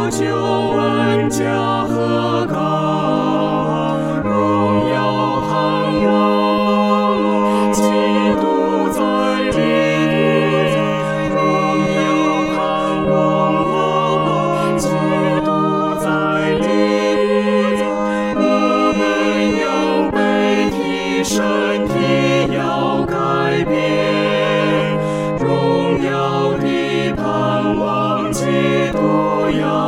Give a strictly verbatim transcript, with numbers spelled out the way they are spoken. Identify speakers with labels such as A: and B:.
A: 救恩家和高，荣耀盼望，基督在里，荣耀盼望，基督在里，我们要被提身体要改变，荣耀的盼望，基督要